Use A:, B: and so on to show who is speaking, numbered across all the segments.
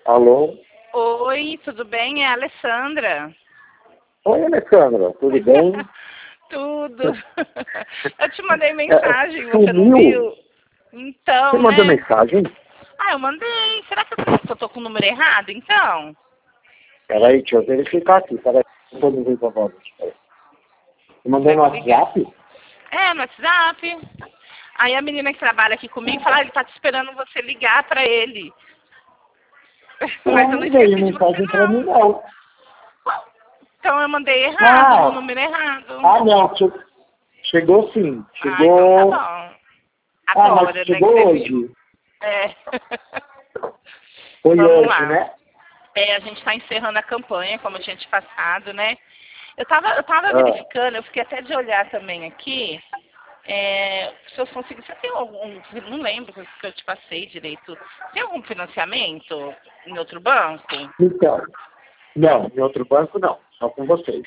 A: Alô?
B: Oi, tudo bem? É a Alessandra.
A: Oi, Alessandra, tudo bem?
B: Tudo. Eu te mandei mensagem, você não
A: Sumiu?
B: viu? Então,
A: Você mandou
B: né?
A: mensagem?
B: Ah, eu mandei. Será que eu tô com o número errado, então?
A: Peraí, deixa eu verificar aqui. Peraí, não tô me vendo a voz. Você mandou no WhatsApp?
B: É, no WhatsApp. Aí a menina que trabalha aqui comigo fala, ele tá te esperando você ligar pra ele. Mas eu não
A: Não veio
B: esqueci de você,
A: mensagem pra mim,
B: não.
A: não.
B: Então eu mandei errado, no
A: Ah,
B: número errado.
A: não, chegou sim.
B: Ah, então tá
A: Chegou.
B: bom.
A: Mas
B: Agora, né, que
A: chegou
B: você viu.
A: hoje.
B: É.
A: Foi
B: Vamos
A: hoje,
B: lá.
A: né?
B: É, a gente está encerrando a campanha, como eu tinha te passado, né? Eu tava
A: Ah,
B: verificando, eu fiquei até de olhar também aqui. Se eu conseguir, você tem algum, não lembro que eu te passei direito. Tem algum financiamento em outro banco?
A: então, não, em outro banco não, só com vocês.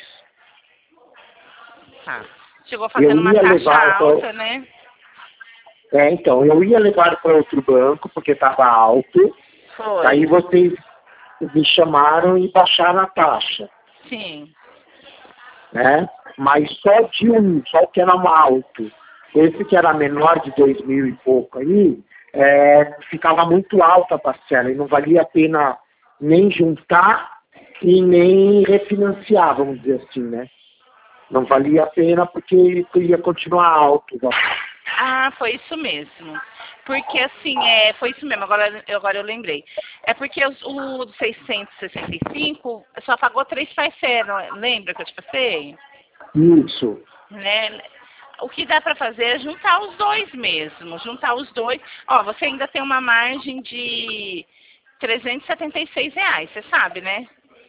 B: Tá. Chegou
A: Eu
B: fazendo uma
A: ia
B: taxa
A: levar
B: alta, né?
A: então, eu ia levar para outro banco, porque estava alto. Aí
B: Foi.
A: vocês me chamaram e baixaram a taxa,
B: Sim.
A: né? Mas só o que era alto. Esse que era menor de 2.000 e pouco aí, ficava muito alta a parcela e não valia a pena nem juntar e nem refinanciar, vamos dizer assim, né? Não valia a pena porque ia continuar alto.
B: Ah, foi isso mesmo. Porque assim, foi isso mesmo, agora eu lembrei. É porque o 665 só pagou 3 parcelas, lembra que eu te passei?
A: Isso.
B: Né? O que dá para fazer é juntar os dois mesmo, juntar os dois. Ó, você ainda tem uma margem de R$ 376, você sabe, né?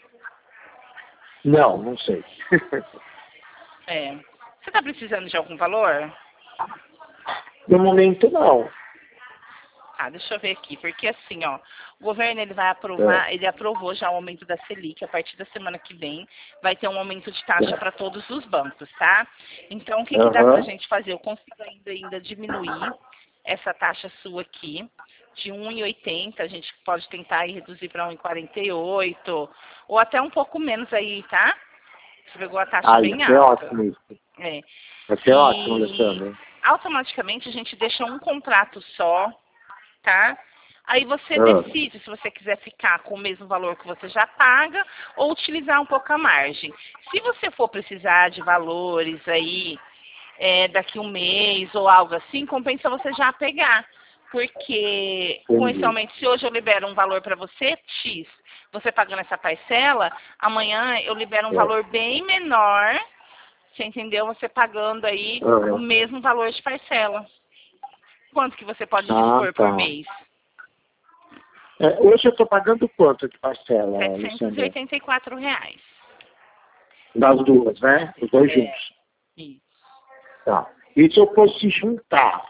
A: Não sei.
B: É. Você está precisando de algum valor?
A: No momento, não.
B: Ah, deixa eu ver aqui, porque assim, ó, o governo ele vai aprovar, ele aprovou já o aumento da Selic, a partir da semana que vem vai ter um aumento de taxa para todos os bancos, tá? Então, o que que dá pra
A: Aham.
B: gente fazer? Eu consigo ainda diminuir essa taxa sua aqui, de 1,80, a gente pode tentar aí reduzir para 1,48, ou até um pouco menos aí, tá? Você pegou a taxa
A: Ia
B: bem
A: ser
B: alta.
A: ótimo isso.
B: É.
A: Vai ser ótimo,
B: E
A: Alessandro.
B: automaticamente a gente deixa um contrato só, tá? Aí você
A: Ah,
B: decide se você quiser ficar com o mesmo valor que você já paga ou utilizar um pouco a margem. Se você for precisar de valores aí daqui um mês ou algo assim, compensa você já pegar. Porque com esse
A: entendi.
B: aumento, se hoje eu libero um valor para você, X, você pagando essa parcela, amanhã eu libero um valor bem menor, você entendeu? Você pagando aí o
A: Aham.
B: mesmo valor de parcela. Quanto que você pode dispor por
A: Tá.
B: mês?
A: Hoje eu estou pagando quanto de parcela,
B: setecentos e
A: Alessandra?
B: oitenta e quatro reais.
A: Das duas, né? Os dois
B: É,
A: juntos.
B: isso.
A: Tá. E se eu fosse juntar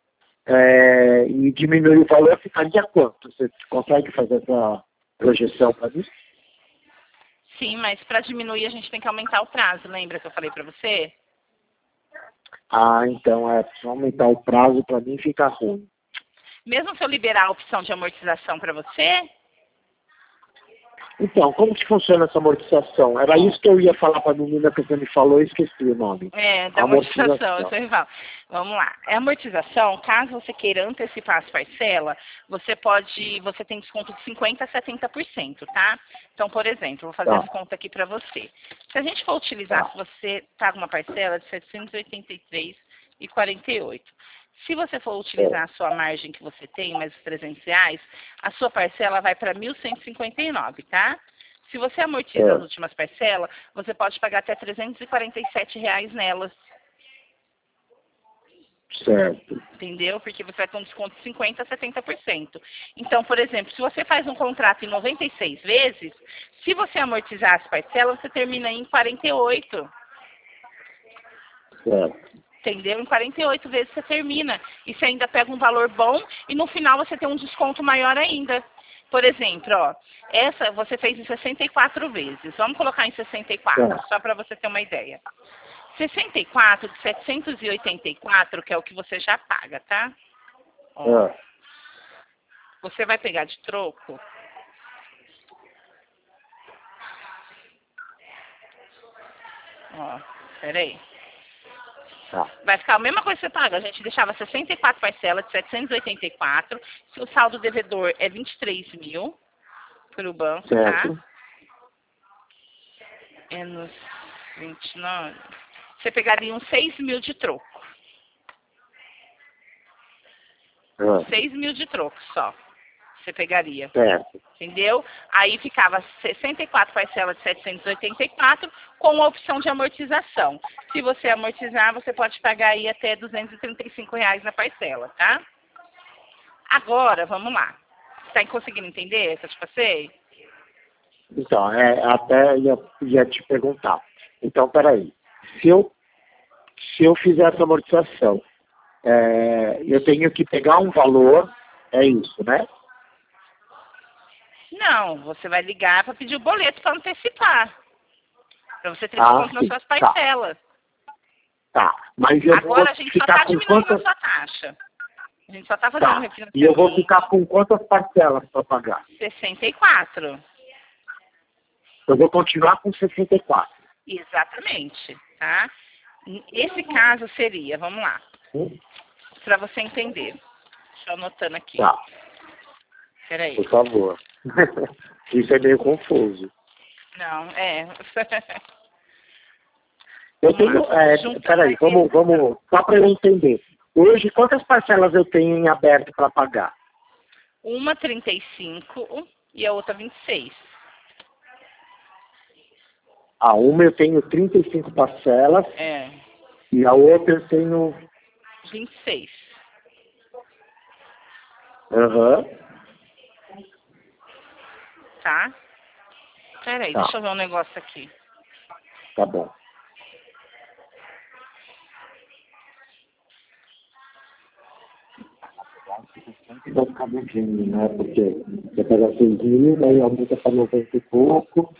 A: e diminuir o valor, ficaria quanto? Você consegue fazer essa projeção para mim?
B: Sim, mas para diminuir a gente tem que aumentar o prazo, lembra que eu falei para você?
A: Então se aumentar o prazo para mim fica ruim.
B: Mesmo se eu liberar a opção de amortização para você,
A: Então, como que funciona essa amortização? Era isso que eu ia falar para a menina que você me falou e esqueci o nome.
B: da amortização, eu sempre falo. Vamos lá. A amortização, caso você queira antecipar as parcelas, você tem desconto de 50% a 70%, tá? Então, por exemplo, vou fazer as
A: Tá,
B: contas aqui para você. Se a gente for utilizar,
A: tá.
B: se você paga uma parcela de 783,48. Se você for utilizar a sua margem que você tem, mais os R$ 300, a sua parcela vai para 1.159, tá? Se você amortiza as últimas parcelas, você pode pagar até R$ 347 nelas,
A: Certo.
B: entendeu? Porque você vai ter um desconto de 50% a 70%. Então, por exemplo, se você faz um contrato em 96 vezes, se você amortizar as parcelas, você termina em 48.
A: Certo.
B: Entendeu? Em 48 vezes você termina. E você ainda pega um valor bom e no final você tem um desconto maior ainda. Por exemplo, ó, essa você fez em 64 vezes. Vamos colocar em 64, só para você ter uma ideia. 64 de 784, que é o que você já paga, tá? Ó, você vai pegar de troco Ó, peraí.
A: Tá.
B: Vai ficar a mesma coisa que você paga. A gente deixava 64 parcelas de 784. Se o saldo devedor é 23 mil para o banco,
A: Certo.
B: tá? Menos 29. Você pegaria uns 6 mil de troco. 6 mil de troco só. Você pegaria.
A: Certo.
B: Entendeu? Aí ficava 64 parcelas de 784 com a opção de amortização. Se você amortizar, você pode pagar aí até R$ 235 na parcela, tá? Agora, vamos lá. Está conseguindo entender o que eu te passei?
A: Então, até ia te perguntar. Então, peraí. Se eu fizer essa amortização, eu tenho que pegar um valor, é isso, né?
B: Não, você vai ligar para pedir o boleto para antecipar. Para você ter desconto nas suas parcelas.
A: Tá, mas eu
B: agora
A: vou
B: a gente só
A: ficar
B: está
A: com
B: diminuindo
A: quantas...
B: a sua taxa. A gente só está fazendo um refinanciamento.
A: E eu vou ficar com quantas parcelas para pagar?
B: 64.
A: Eu vou continuar com 64.
B: Exatamente, tá? Esse caso seria, vamos lá, para você entender. Deixa eu anotando aqui.
A: Tá.
B: Peraí.
A: Por favor. Isso é meio confuso.
B: Não,
A: Eu tenho... peraí, vamos... Só para eu entender. Hoje, quantas parcelas eu tenho em aberto para pagar?
B: Uma 35 e a outra 26.
A: Uma eu tenho 35 parcelas. E a outra eu tenho...
B: 26.
A: Aham.
B: Tá? Peraí, deixa eu ver um negócio aqui.
A: Tá bom. Vai ficar devendo, né? Porque você pega 6 mil, aí aumenta para 90 e pouco.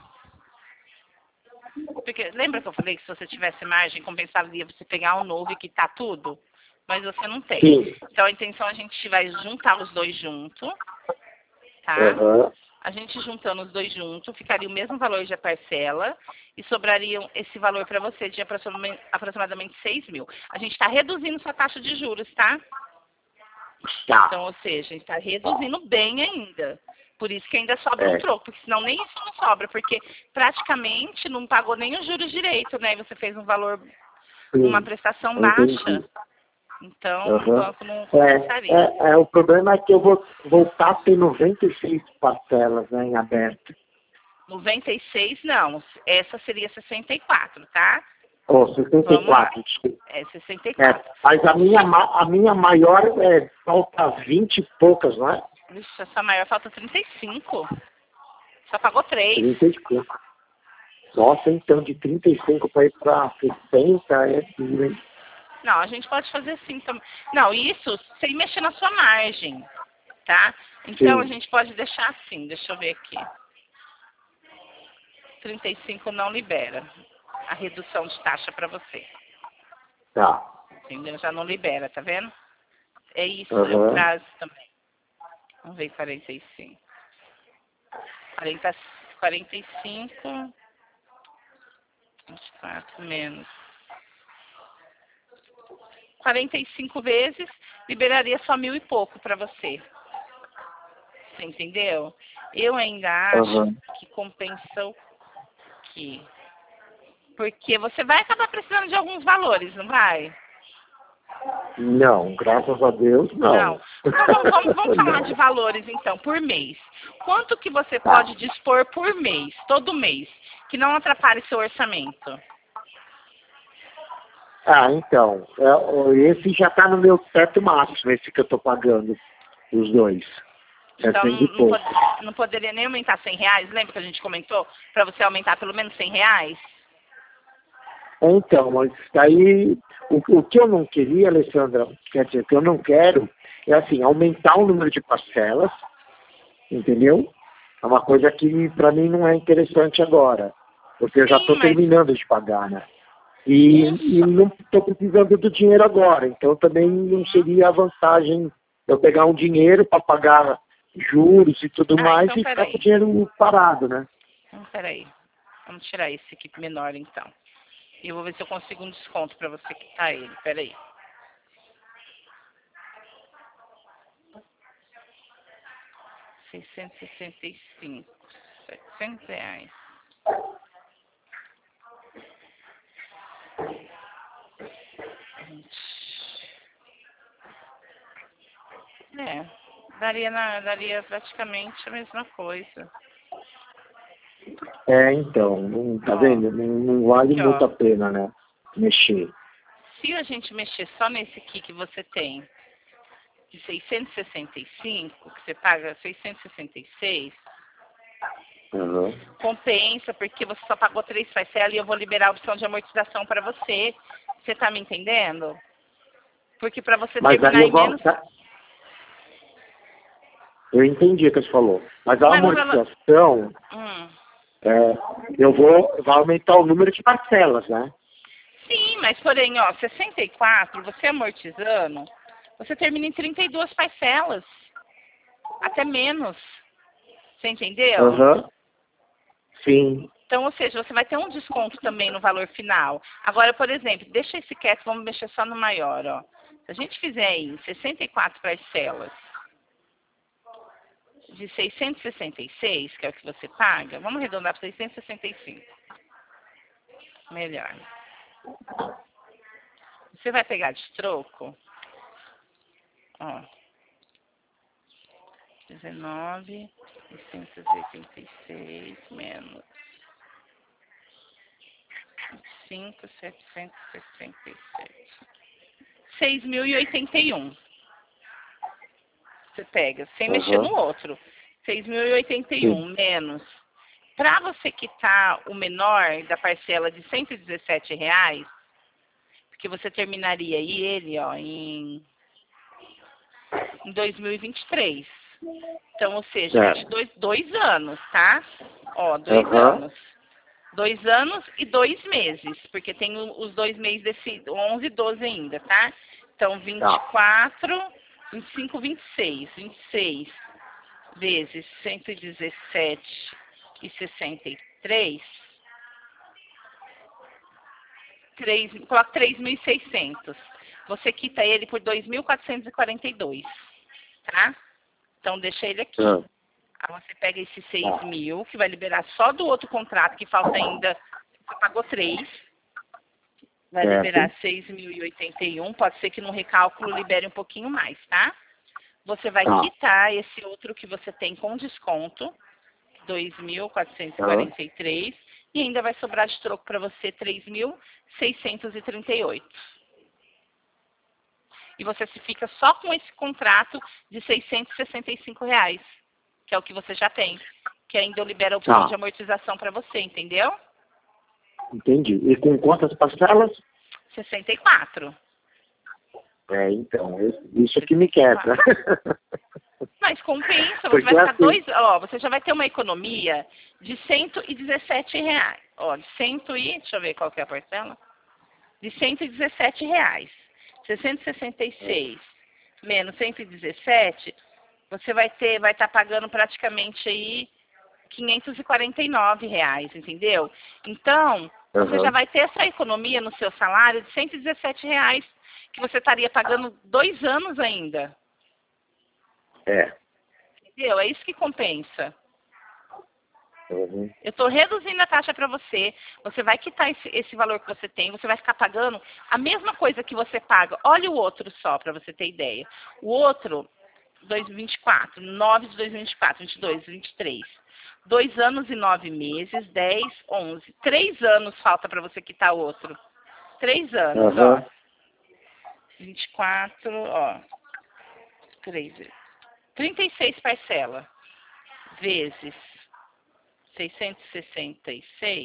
B: Porque lembra que eu falei que se você tivesse margem, compensaria você pegar um novo e quitar tudo? Mas você não tem.
A: Sim.
B: Então a intenção a gente vai juntar os dois juntos, tá? A gente juntando os dois juntos, ficaria o mesmo valor de parcela e sobraria esse valor para você de aproximadamente 6 mil. A gente está reduzindo sua taxa de juros, tá?
A: Tá.
B: Então, ou seja, a gente está reduzindo bem ainda. Por isso que ainda sobra um troco, porque senão nem isso não sobra, porque praticamente não pagou nem os juros direito, né? Você fez um valor, uma prestação baixa. Então, o banco não compensaria.
A: O problema é que eu vou voltar a ter 96 parcelas, né, em aberto.
B: 96 não, essa seria 64, tá?
A: 64, desculpa.
B: 64.
A: Mas a minha maior falta 20 e poucas, não é?
B: Vixe, essa maior falta 35. Só pagou 3.
A: 35. Nossa, então de 35 para ir para 60 é duro, hein?
B: Não, a gente pode fazer assim também. Não, isso sem mexer na sua margem, tá? Então a gente pode deixar assim, deixa eu ver aqui. 35 não libera a redução de taxa para você.
A: Tá.
B: Entendeu? Já não libera, tá vendo? É isso, é o prazo também. Vamos ver 45. 45, 24 menos. 45 vezes, liberaria só 1.000 e pouco para você. Você entendeu? Eu ainda acho que compensa o quê? Porque você vai acabar precisando de alguns valores, não vai?
A: Não, graças a Deus, não.
B: Então, vamos falar de valores, então, por mês. Quanto que você pode dispor por mês, todo mês, que não atrapalhe seu orçamento?
A: Então, esse já está no meu teto máximo, esse que eu estou pagando, os dois.
B: Então, não poderia nem aumentar R$100? Lembra que a gente comentou? Para você aumentar pelo menos R$100?
A: Então, mas daí, o que eu não queria, Alessandra, quer dizer, o que eu não quero, é assim, aumentar o número de parcelas, entendeu? É uma coisa que para mim não é interessante agora, porque eu já estou terminando de pagar, né? E não estou precisando do dinheiro agora, então também não seria a vantagem eu pegar um dinheiro para pagar juros e tudo mais
B: então,
A: e ficar com o dinheiro parado, né?
B: Peraí, vamos tirar esse aqui menor então. E eu vou ver se eu consigo um desconto para você quitar ele. Peraí. R$ 665. R$ 700. Daria praticamente a mesma coisa.
A: Então, não, tá vendo? Não vale
B: Aqui,
A: muito a pena, né? Mexer.
B: Se a gente mexer só nesse aqui que você tem, de 665, que você paga 666,
A: Uhum.
B: compensa, porque você só pagou 3 parcelas e eu vou liberar a opção de amortização para você. Você tá me entendendo? Porque para você
A: Mas
B: terminar
A: aí eu
B: em menos...
A: Eu entendi o que você falou. Mas a
B: Mas
A: amortização, vai aumentar o número de parcelas, né?
B: Sim, mas porém, ó, 64, você amortizando, você termina em 32 parcelas. Até menos. Você entendeu?
A: Uhum. Sim.
B: Então, ou seja, você vai ter um desconto também no valor final. Agora, por exemplo, deixa esse quieto, vamos mexer só no maior, ó. Se a gente fizer aí 64 parcelas de 666, que é o que você paga, vamos arredondar para 665. Melhor. Você vai pegar de troco, ó, 19.686 menos 5.767. 6.081. Você pega, sem mexer no outro. 6.081 menos. Para você quitar o menor da parcela de R$ 117, porque você terminaria aí ele, ó, em 2023. Então, ou seja, 2 anos, tá? Ó, 2 anos. 2 anos e 2 meses, porque tem os 2 meses desse 11 e 12 ainda, tá? Então, 24, 25, 26. 26 vezes 117,63. Coloca 3.600. Você quita ele por 2.442, tá? Então, deixa ele aqui. Aí você pega esse 6.000, que vai liberar só do outro contrato, que falta ainda, você pagou 3. Vai liberar 6.081. Pode ser que no recálculo libere um pouquinho mais, tá? Você vai quitar esse outro que você tem com desconto, 2.443, e ainda vai sobrar de troco para você 3.638. E você se fica só com esse contrato de R$ 665, que é o que você já tem, que ainda eu libero a opção de amortização para você, entendeu?
A: Entendi. E com quantas parcelas?
B: 64.
A: Então, isso que me quebra.
B: Mas compensa, você vai ficar você já vai ter uma economia de R$ 117. Ó, deixa eu ver qual que é a parcela. De R$ 117. 666 menos 117, você vai estar pagando praticamente aí R$ 549, entendeu? Então, você já vai ter essa economia no seu salário de R$ 117, que você estaria pagando 2 anos ainda. Entendeu? É isso que compensa. Eu estou reduzindo a taxa para você. Você vai quitar esse valor que você tem. Você vai ficar pagando a mesma coisa que você paga. Olha o outro só, para você ter ideia. O outro, 2024, 9 de 2024, 22, 23. 2 anos e 9 meses, 10, 11. 3 anos falta para você quitar o outro. 3 anos, ó. 24, ó. 36 parcelas. Vezes 666,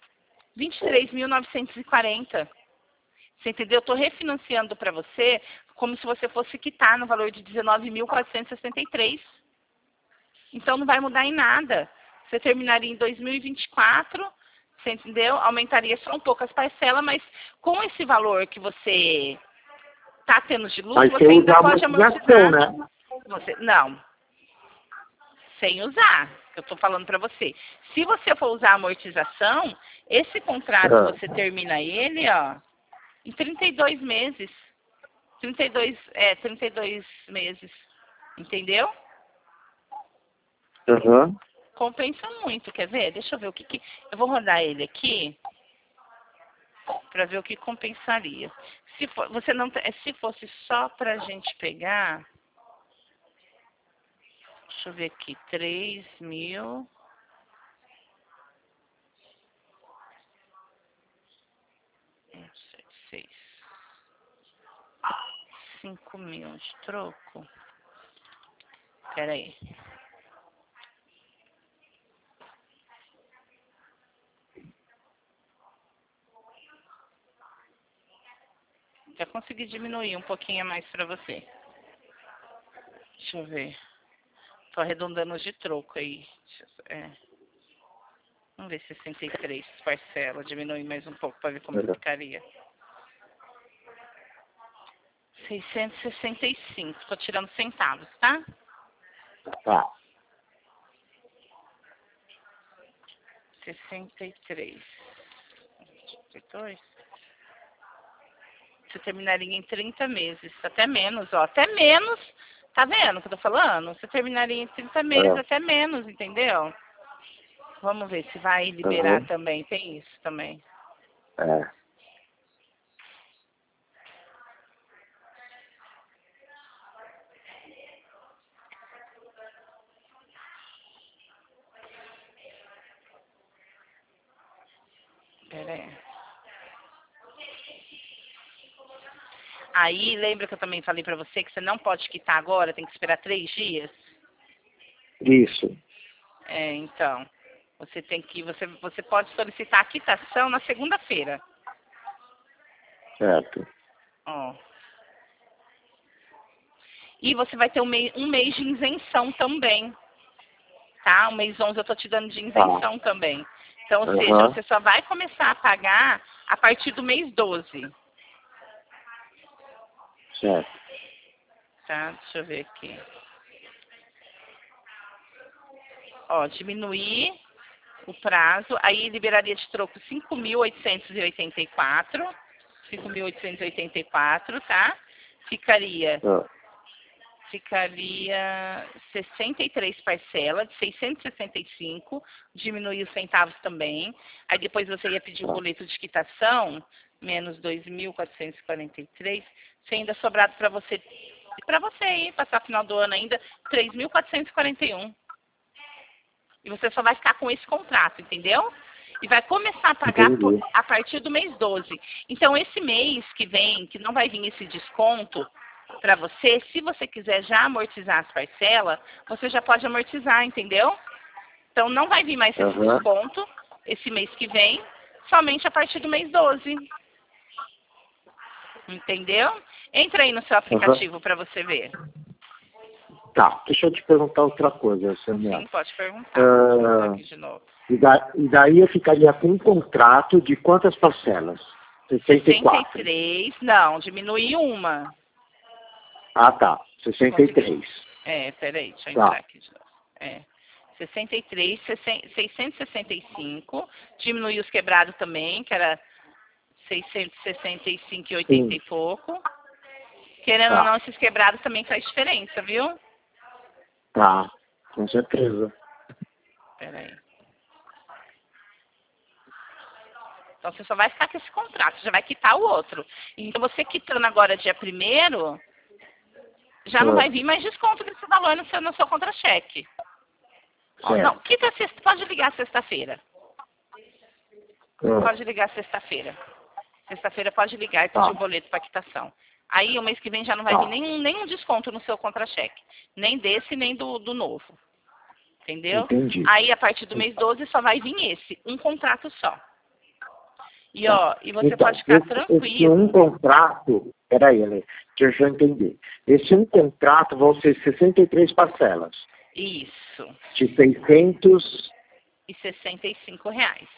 B: 23.940. Você entendeu? Eu estou refinanciando para você como se você fosse quitar no valor de 19.463. Então não vai mudar em nada. Você terminaria em 2024, você entendeu? Aumentaria só um pouco as parcelas, mas com esse valor que você está tendo de lucro, você ainda pode amortizar.
A: Né?
B: Não. sem usar, que eu estou falando para você. Se você for usar a amortização, esse contrato você termina ele, ó, em 32 meses. 32 meses. Entendeu?
A: Uhum.
B: Compensa muito, quer ver? Deixa eu ver o que... Eu vou rodar ele aqui para ver o que compensaria. Se fosse só para a gente pegar... Deixa eu ver aqui. 3.000... 5.000 de troco. Espera aí. Já consegui diminuir um pouquinho a mais para você. Deixa eu ver. Tô arredondando os de troco aí. Vamos ver 63 parcela. Diminuir mais um pouco para ver como ficaria. 665. Tô tirando centavos, tá?
A: Tá.
B: 63. 22. Você terminaria em 30 meses. Até menos, ó. Até menos. Tá vendo o que eu tô falando? Você terminaria em 30 meses, até menos, entendeu? Vamos ver se vai liberar também. Tem isso também. Pera aí. Aí, lembra que eu também falei pra você que você não pode quitar agora, tem que esperar 3 dias?
A: Isso.
B: Então, você pode solicitar a quitação na segunda-feira.
A: Certo.
B: Ó. E você vai ter um mês de isenção também. Tá? O mês 11 eu tô te dando de isenção também. Então, ou seja, você só vai começar a pagar a partir do mês 12.
A: Certo.
B: Tá? Deixa eu ver aqui. Ó, diminuir o prazo, aí liberaria de troco 5.884. 5.884, tá? Ficaria 63 parcelas de 665, diminuir os centavos também. Aí depois você ia pedir um boleto de quitação, menos 2.443, se ainda sobrado para você aí, passar final do ano ainda, 3.441. E você só vai ficar com esse contrato, entendeu? E vai começar a pagar a partir do mês 12. Então, esse mês que vem, que não vai vir esse desconto para você, se você quiser já amortizar as parcelas, você já pode amortizar, entendeu? Então, não vai vir mais esse desconto esse mês que vem, somente a partir do mês 12. Entendeu? Entra aí no seu aplicativo para você ver.
A: Tá, deixa eu te perguntar outra coisa, Samia.
B: Sim, pode perguntar. Aqui de novo.
A: E daí eu ficaria com um contrato de quantas parcelas? 64.
B: 63, não, diminui uma.
A: Ah, tá, 63.
B: Peraí, deixa eu entrar aqui de novo. 63, 665, diminui os quebrados também, que era 665 e 80 e pouco. Querendo ou não, esses quebrados também faz diferença, viu?
A: Tá, com certeza.
B: Peraí. Então você só vai ficar com esse contrato, já vai quitar o outro. Então você quitando agora dia 1º, já não vai vir mais desconto desse valor no seu contra-cheque. Não, quita sexta, pode ligar sexta-feira. Pode ligar sexta-feira. Sexta-feira pode ligar e pedir o boleto para quitação. Aí o mês que vem já não vai vir nenhum desconto no seu contra-cheque. Nem desse, nem do novo. Entendeu?
A: Entendi.
B: Aí a partir do mês 12 só vai vir um contrato só. E e você pode ficar tranquilo.
A: Esse um contrato, peraí, deixa eu entender. Esse um contrato vão ser 63 parcelas.
B: Isso.
A: De 665
B: reais.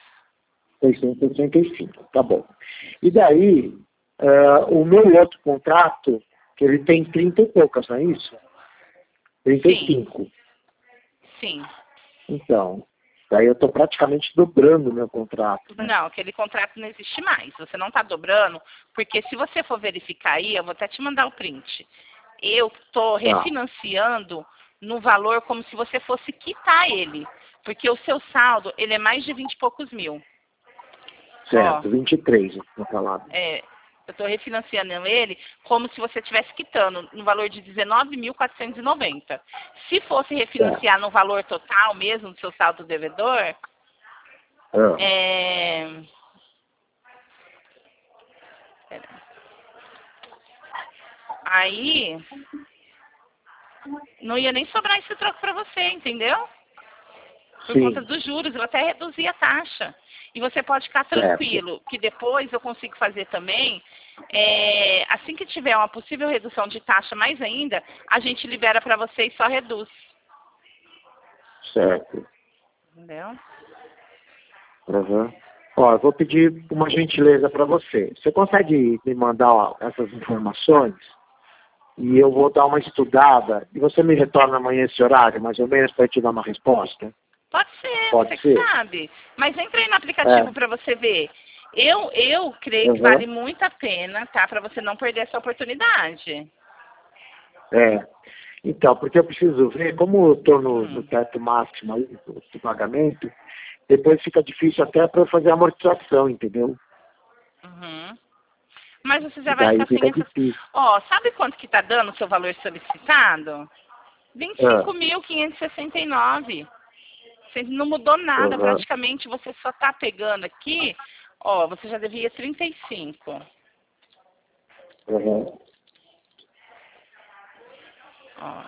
A: 665, tá bom. E daí, o meu outro contrato, que ele tem 30 e poucas, não é isso? 35.
B: Sim.
A: Então, daí eu estou praticamente dobrando o meu contrato, né?
B: Não, aquele contrato não existe mais. Você não está dobrando, porque se você for verificar aí, eu vou até te mandar o print. Eu estou refinanciando no valor como se você fosse quitar ele. Porque o seu saldo, ele é mais de 20 e poucos mil.
A: Certo,
B: Ó,
A: 23, na palavra.
B: eu estou refinanciando ele como se você estivesse quitando no valor de 19.490. Se fosse refinanciar no valor total mesmo do seu saldo devedor, aí não ia nem sobrar esse troco para você, entendeu? Por conta dos juros, eu até reduzi a taxa. E você pode ficar tranquilo, que depois eu consigo fazer também, assim que tiver uma possível redução de taxa mais ainda, a gente libera para você e só reduz.
A: Certo.
B: Entendeu?
A: Uhum. Ó, eu vou pedir uma gentileza para você. Você consegue me mandar essas informações? E eu vou dar uma estudada. E você me retorna amanhã esse horário, mais ou menos, para te dar uma resposta?
B: Pode ser,
A: Pode
B: você
A: ser.
B: que sabe. Mas entra aí no aplicativo para você ver. Eu creio que vale muito a pena, tá? Para você não perder essa oportunidade.
A: Então, porque eu preciso ver, como eu estou no teto máximo aí do pagamento, depois fica difícil até para eu fazer a amortização, entendeu?
B: Uhum. Mas você já
A: E
B: vai
A: daí
B: ficar sem
A: fica
B: essas...
A: difícil.
B: Ó, sabe quanto que tá dando o seu valor solicitado? 25.569. Você não mudou nada, praticamente você só tá pegando aqui, ó, você já devia 35.
A: Uhum.
B: Ó.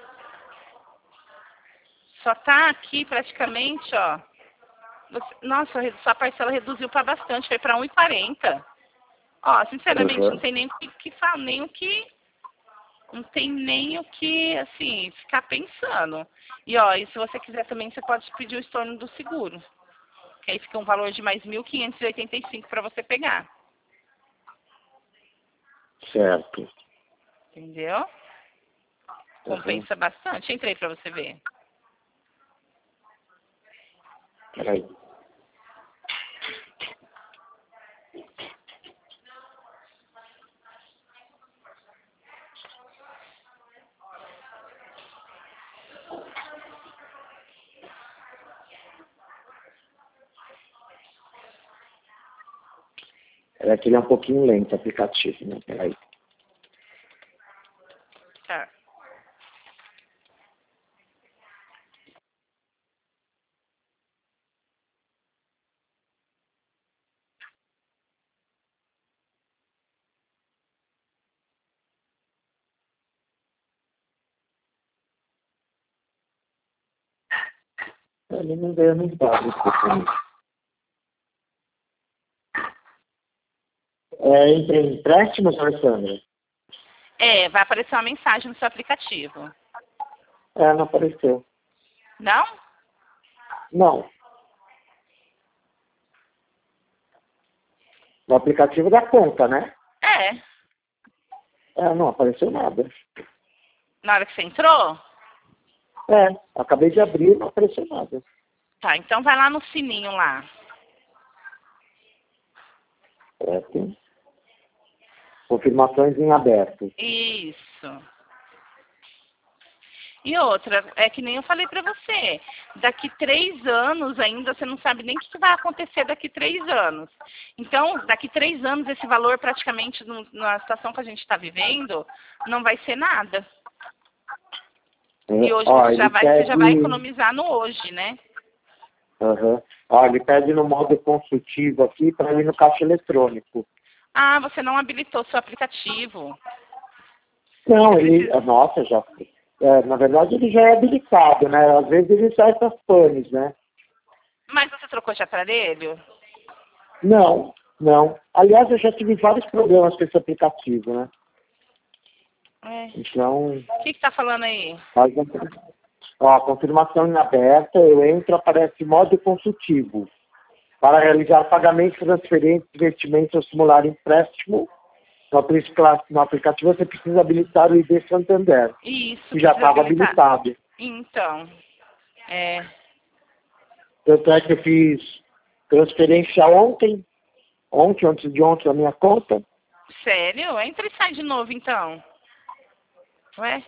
B: Só tá aqui praticamente, ó. Nossa, sua parcela reduziu para bastante, foi para 1,40. Ó, sinceramente, não tem nem o que falar, nem o que... Não tem nem o que, assim, ficar pensando. E, ó, e se você quiser também, você pode pedir o estorno do seguro. Que aí fica um valor de mais 1.585 para você pegar.
A: Certo.
B: Entendeu? Compensa bastante. Entrei para você ver.
A: Peraí. É que ele é um pouquinho lento, o aplicativo, né? Peraí.
B: Tá.
A: Ele não ganha muito dados. Entre empréstimos, Alessandra?
B: Vai aparecer uma mensagem no seu aplicativo.
A: Não apareceu.
B: Não?
A: Não. No aplicativo da conta, né? Não apareceu nada.
B: Na hora que você entrou?
A: Acabei de abrir e não apareceu nada.
B: Tá, então vai lá no sininho lá.
A: Certo. Confirmações em aberto.
B: Isso. E outra, é que nem eu falei pra você, daqui 3 anos ainda, você não sabe nem o que vai acontecer daqui 3 anos. Então, daqui 3 anos, esse valor praticamente, na situação que a gente está vivendo, não vai ser nada. E hoje você já vai economizar no hoje, né?
A: Ele pede no modo consultivo aqui para ir no caixa eletrônico.
B: Ah, você não habilitou seu aplicativo.
A: Não, nossa, já... na verdade, ele já é habilitado, né? Às vezes ele sai essas panes, né?
B: Mas você trocou de aparelho?
A: Não. Aliás, eu já tive vários problemas com esse aplicativo, né? Então...
B: O que está falando aí?
A: Confirmação em aberta, eu entro, aparece modo consultivo. Para realizar pagamentos, transferências, investimentos ou simular empréstimo, no aplicativo você precisa habilitar o ID Santander.
B: Isso.
A: Que já estava habilitado.
B: Então. É.
A: Tanto é que eu fiz transferência ontem, antes de ontem, na minha conta.
B: Sério? Entra e sai de novo, então. Ué?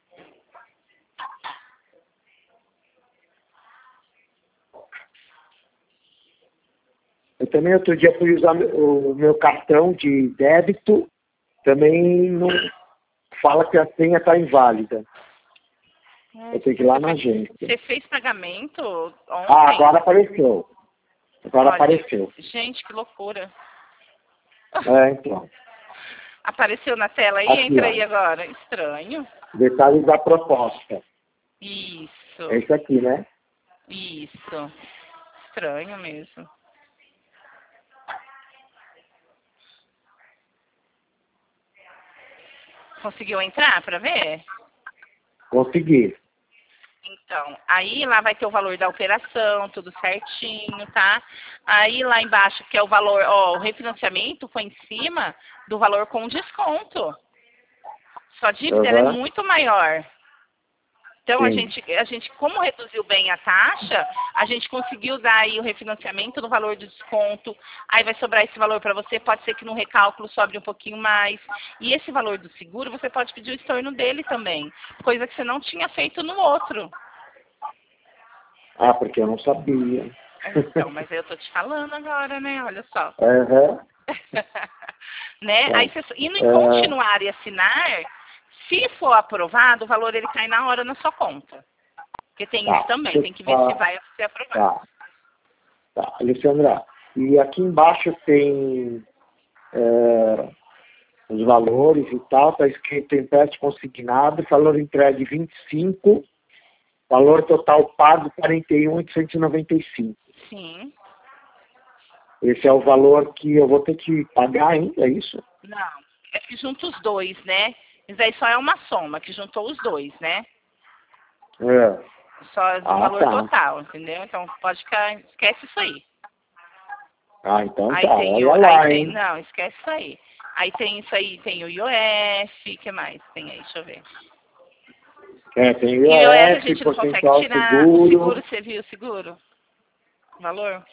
A: Eu também outro dia fui usar o meu cartão de débito, também não fala que a senha está inválida. Eu tenho que ir lá na agência.
B: Você fez pagamento ontem?
A: Ah, agora apareceu. Agora
B: Olha,
A: apareceu.
B: gente, que loucura.
A: Então.
B: Apareceu na tela aí?
A: Aqui,
B: Entra
A: ó.
B: aí agora. Estranho.
A: Detalhes da proposta.
B: Isso.
A: É isso aqui, né?
B: Isso. Estranho mesmo. Conseguiu entrar para ver?
A: Consegui.
B: Então, aí lá vai ter o valor da operação, tudo certinho, tá? Aí lá embaixo, que é o valor, ó, o refinanciamento foi em cima do valor com desconto. Sua dívida ela é muito maior. Então,
A: Sim.
B: a gente, como reduziu bem a taxa, a gente conseguiu dar aí o refinanciamento no valor de desconto. Aí vai sobrar esse valor para você. Pode ser que no recálculo sobre um pouquinho mais. E esse valor do seguro, você pode pedir o estorno dele também. Coisa que você não tinha feito no outro.
A: Ah, porque eu não sabia.
B: Então, mas eu tô te falando agora, né? Olha só. Né?
A: Tá.
B: Aí você, indo em continuar e assinar, se for aprovado, o valor ele cai na hora na sua conta. Porque tem isso também, tem que ver se vai ser aprovado.
A: Tá, Alessandra. E aqui embaixo tem os valores e tal, tá escrito empréstimo consignado, valor entregue 25, valor total pago 41.895.
B: Sim.
A: Esse é o valor que eu vou ter que pagar ainda, é isso?
B: Não, é que junta os dois, né? Isso aí só é uma soma, que juntou os dois, né? Só o valor total, entendeu? Então pode ficar, esquece isso aí.
A: Ah, então
B: Aí
A: tá,
B: tem,
A: olha lá,
B: aí
A: hein?
B: tem, não, esquece isso aí. Aí tem isso aí, tem o IOF, o que mais tem aí? Deixa eu ver.
A: Tem
B: E o IOF a
A: IOF,
B: gente não consegue
A: percentual
B: tirar o seguro, você viu o seguro? O valor?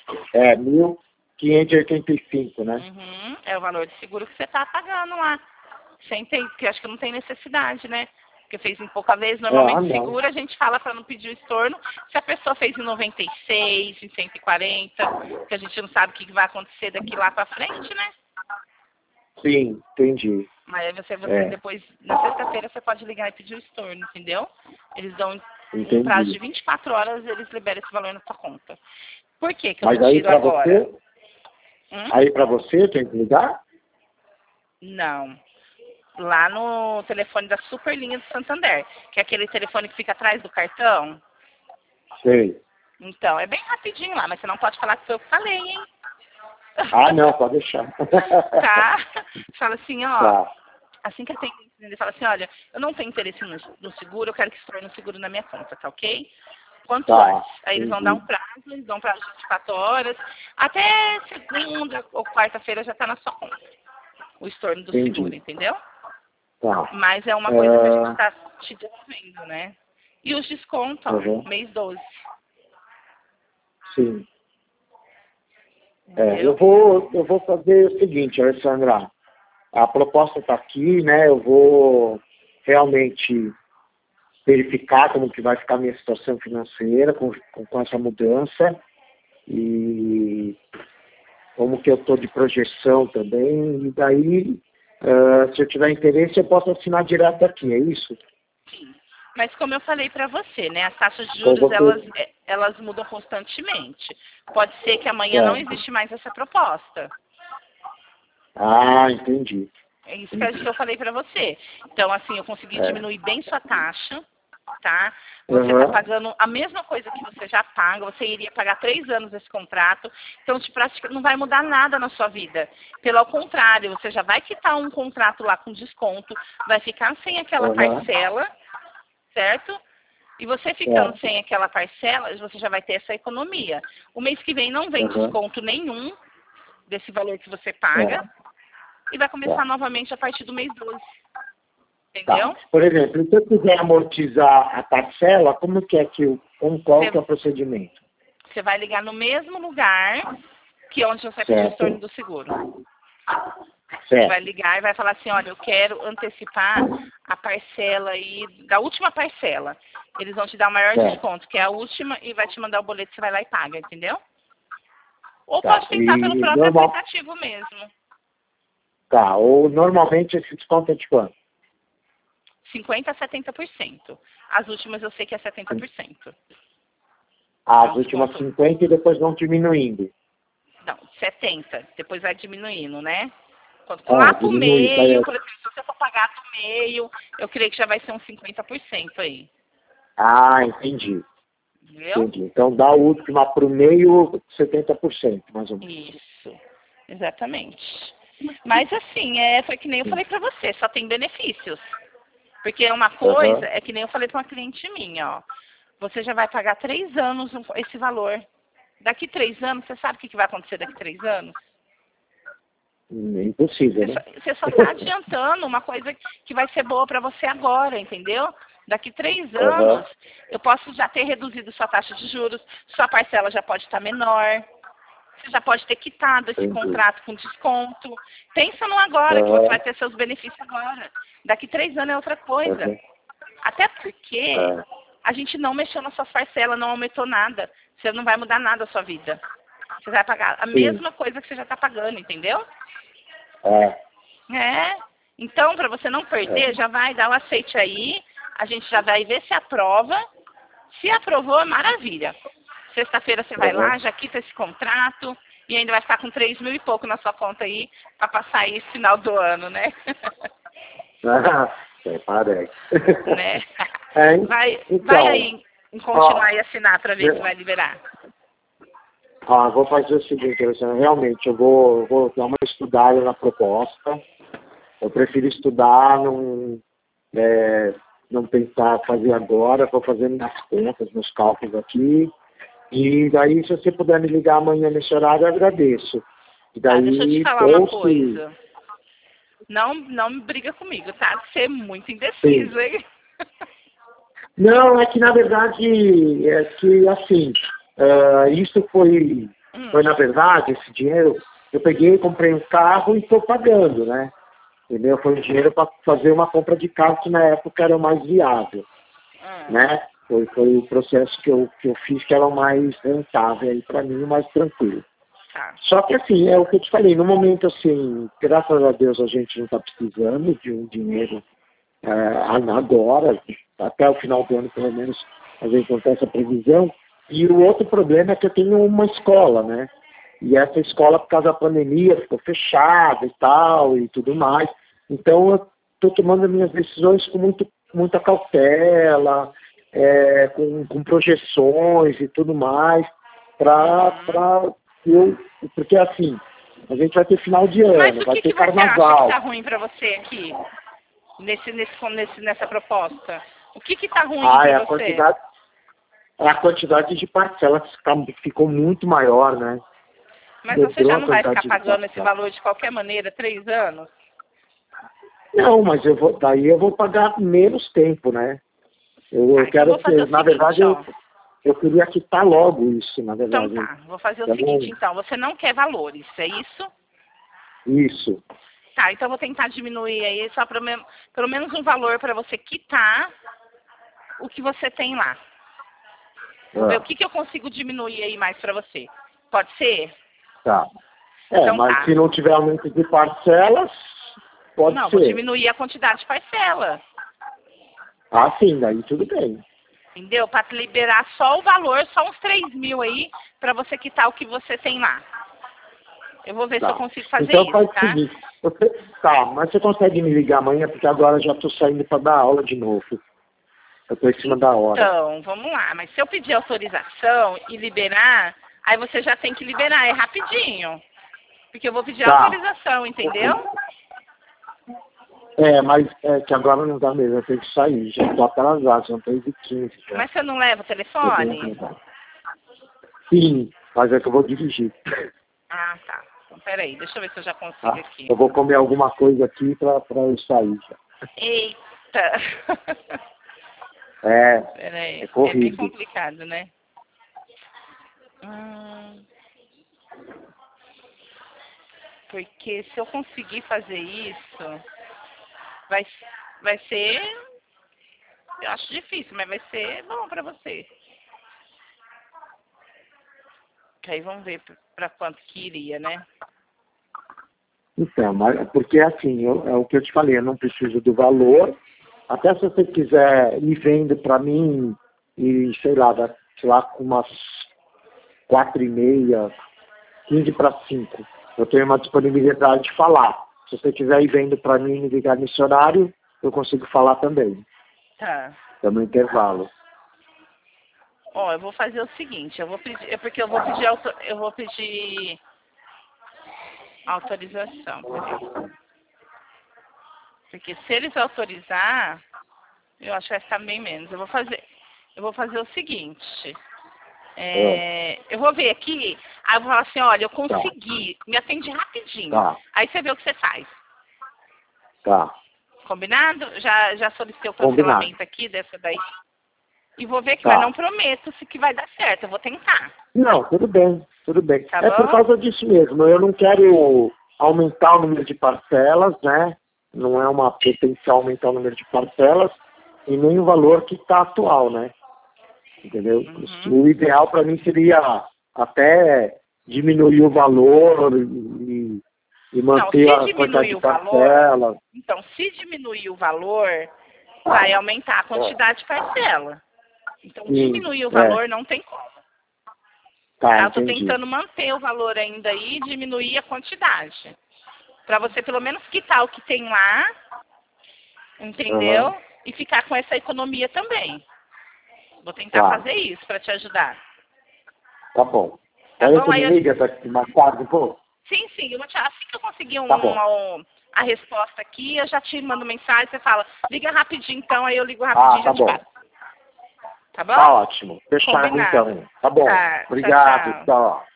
A: 1.585, né?
B: Uhum, é o valor de seguro que você tá pagando lá. Sem ter, porque acho que não tem necessidade, né? Porque fez em pouca vez, normalmente seguro, a gente fala para não pedir o estorno. Se a pessoa fez em 96, em 140, que a gente não sabe o que vai acontecer daqui lá para frente, né?
A: Sim, entendi.
B: Mas aí você depois, na sexta-feira, você pode ligar e pedir o estorno, entendeu? Eles dão um prazo de 24 horas, eles liberam esse valor na sua conta. Por que que eu não tiro agora?
A: Você, aí para você, tem que ligar?
B: Não. Lá no telefone da Superlinha do Santander, que é aquele telefone que fica atrás do cartão.
A: Sei.
B: Então, é bem rapidinho lá, mas você não pode falar que foi eu que falei, hein?
A: Ah, não, pode deixar.
B: Tá? Fala assim, ó.
A: Tá.
B: Assim que ele fala assim, olha, eu não tenho interesse no seguro, eu quero que se torne um seguro na minha conta, tá ok? Quanto antes. Aí eles vão dar um prazo, eles dão um prazo de 24 horas. Até segunda ou quarta-feira já tá na sua conta. O estorno do seguro, entendeu?
A: Tá.
B: Mas é uma coisa que a gente está te devolvendo, né? E os descontos, ó, mês 12.
A: Sim. Eu vou fazer o seguinte, Alessandra. A proposta está aqui, né? Eu vou realmente verificar como que vai ficar a minha situação financeira com essa mudança e como que eu estou de projeção também. E daí, se eu tiver interesse, eu posso assinar direto aqui, é isso?
B: Sim. Mas como eu falei para você, né? As taxas de juros, elas mudam constantemente. Pode ser que amanhã não existe mais essa proposta.
A: Ah, entendi.
B: É isso que eu falei para você. Então, assim, eu consegui diminuir bem sua taxa, tá? Você está pagando a mesma coisa que você já paga, você iria pagar 3 anos esse contrato, então não vai mudar nada na sua vida. Pelo contrário, você já vai quitar um contrato lá com desconto, vai ficar sem aquela parcela, certo? E você ficando sem aquela parcela, você já vai ter essa economia. O mês que vem não vem desconto nenhum desse valor que você paga e vai começar novamente a partir do mês 12. Entendeu?
A: Por exemplo, se eu quiser amortizar a parcela, como que é que eu Qual que é o procedimento?
B: Você vai ligar no mesmo lugar que onde você pediu o retorno do seguro. Você vai ligar e vai falar assim, olha, eu quero antecipar a parcela aí, da última parcela. Eles vão te dar o maior desconto, que é a última, e vai te mandar o boleto, você vai lá e paga, entendeu? Ou pode tentar pelo próprio aplicativo mesmo.
A: Tá, ou normalmente esse desconto é de quanto?
B: 50% a 70%. As últimas eu sei que é 70%.
A: As últimas 50% e depois vão diminuindo.
B: Não, 70%. Depois vai diminuindo, né? Lá pro meio, por exemplo, se você for pagar do meio, eu creio que já vai ser uns 50% aí.
A: Ah, entendi.
B: Entendeu?
A: Entendi. Então dá a última pro meio 70%, mais ou menos.
B: Isso, exatamente. Mas assim, foi que nem eu falei pra você, só tem benefícios. Porque uma coisa, é que nem eu falei pra uma cliente minha, ó. Você já vai pagar 3 anos esse valor. Daqui 3 anos, você sabe o que vai acontecer daqui 3 anos?
A: É impossível, né?
B: Você só está adiantando uma coisa que vai ser boa para você agora, entendeu? Daqui 3 anos, eu posso já ter reduzido sua taxa de juros, sua parcela já pode estar menor, você já pode ter quitado esse contrato com desconto. Pensa no agora, que você vai ter seus benefícios agora. Daqui 3 anos é outra coisa. Até porque a gente não mexeu nas suas parcelas, não aumentou nada. Você não vai mudar nada a sua vida. Você vai pagar a mesma coisa que você já está pagando, entendeu? Então, para você não perder, já vai dar o aceite aí. A gente já vai ver se aprova. Se aprovou, maravilha. Sexta-feira você vai lá, já quita esse contrato e ainda vai ficar com 3 mil e pouco na sua conta aí para passar aí esse final do ano, né?
A: Parece.
B: Né? Vai aí continuar e assinar para ver se vai liberar.
A: Vou fazer o seguinte, realmente, eu vou dar uma estudada na proposta. Eu prefiro estudar, não pensar fazer agora, vou fazendo minhas contas, meus cálculos aqui. E daí, se você puder me ligar amanhã nesse horário, eu agradeço. E daí,
B: deixa eu te falar uma coisa. Não me briga comigo, tá? Você é muito indeciso, hein?
A: Não, é que na verdade, assim, isso foi na verdade, esse dinheiro, eu peguei, comprei um carro e estou pagando, né? Entendeu? Foi um dinheiro para fazer uma compra de carro que na época era o mais viável, né? Foi o processo que eu fiz que era o mais rentável aí para mim, o mais tranquilo. Só que assim, é o que eu te falei, no momento assim, graças a Deus a gente não está precisando de um dinheiro agora, até o final do ano pelo menos a gente não tem essa previsão. E o outro problema é que eu tenho uma escola, né? E essa escola, por causa da pandemia, ficou fechada e tal, e tudo mais. Então eu estou tomando as minhas decisões com muita cautela, com projeções e tudo mais, porque assim, a gente vai ter final de ano, vai ter carnaval.
B: Mas o que você acha que tá ruim para você aqui, nessa proposta? O que tá ruim para você?
A: A quantidade de parcelas ficou muito maior, né?
B: Mas você já não vai ficar pagando esse valor de qualquer maneira, 3 anos?
A: Não, mas daí eu vou pagar menos tempo, né? Eu quero que, na verdade, eu queria quitar logo isso, na verdade.
B: Então tá, vou fazer o seguinte, então. Você não quer valores, é isso?
A: Isso.
B: Tá, então eu vou tentar diminuir aí só pelo menos um valor para você quitar o que você tem lá. Vou ver o que eu consigo diminuir aí mais para você. Pode ser?
A: Tá. Então, mas se não tiver aumento de parcelas, pode ser.
B: Não, vou diminuir a quantidade de parcela.
A: Sim, daí tudo bem.
B: Entendeu? Para liberar só o valor, só uns 3 mil aí, para você quitar o que você tem lá. Eu vou ver se eu consigo fazer
A: então,
B: isso,
A: pode
B: tá?
A: Seguir. Mas você consegue me ligar amanhã, porque agora eu já estou saindo para dar aula de novo. Eu estou em cima da hora.
B: Então, vamos lá. Mas se eu pedir autorização e liberar, aí você já tem que liberar. É rapidinho. Porque eu vou pedir autorização, entendeu?
A: Mas é que agora não dá mesmo. Eu tenho que sair. Já estou atrasado. São 3h15.
B: Mas você não leva o telefone?
A: Sim, mas é que eu vou dirigir.
B: Tá. Então, peraí. Deixa eu ver se eu já consigo aqui.
A: Eu vou comer alguma coisa aqui para eu sair já.
B: Eita! Peraí,
A: É
B: é bem
A: corrido.
B: complicado, né? Porque se eu conseguir fazer isso, vai, vai ser, eu acho difícil, mas vai ser bom pra você. Que aí vamos ver pra quanto que iria, né?
A: Então, mas porque assim, é o que eu te falei, eu não preciso do valor. Até se você quiser ir vendo para mim e, sei lá, com umas 4h30, 4:45, eu tenho uma disponibilidade de falar. Se você quiser ir vendo para mim e ligar nesse horário, eu consigo falar também.
B: Tá.
A: É no intervalo.
B: Ó, eu vou fazer o seguinte, eu vou pedir, porque eu vou pedir autorização. Peraí. Porque se eles autorizar, eu acho que vai ficar bem menos. Eu vou fazer o seguinte. Eu vou ver aqui, aí eu vou falar assim, olha, eu consegui, me atende rapidinho.
A: Tá.
B: Aí você vê o que você faz.
A: Tá.
B: Combinado? Já solicitei o
A: Combinado.
B: cancelamento aqui dessa daí. E vou ver aqui,
A: Tá.
B: mas não prometo se que vai dar certo. Eu vou tentar.
A: Não, tudo bem, tudo bem.
B: Tá
A: É por
B: bom?
A: causa disso mesmo. Eu não quero aumentar o número de parcelas, né? Não é uma pretensão aumentar o número de parcelas e nem o valor que está atual, né? Entendeu?
B: Uhum.
A: O ideal para mim seria até diminuir o valor e manter
B: Não,
A: a
B: se
A: quantidade
B: diminuir
A: de
B: o valor,
A: parcelas.
B: então, se diminuir o valor, vai aumentar a quantidade de parcela. Então,
A: Sim,
B: diminuir o valor não tem como.
A: Tá,
B: Eu tô
A: entendi.
B: tentando manter o valor ainda aí e diminuir a quantidade. Pra você pelo menos quitar o que tem lá, entendeu?
A: Uhum.
B: E ficar com essa economia também. Vou tentar
A: Tá.
B: fazer isso pra te ajudar.
A: Tá bom.
B: Tá
A: Aí
B: bom?
A: você me liga mais tarde, pô?
B: Sim, eu vou te... assim que eu conseguir
A: Tá bom.
B: a resposta aqui, eu já te mando mensagem, você fala, liga rapidinho então, aí eu ligo rapidinho e
A: Tá
B: já te
A: bom.
B: passo. Tá bom?
A: Tá ótimo. Fechado
B: Combinado.
A: então. Tá bom.
B: Tá,
A: Obrigado.
B: tchau.
A: Tchau.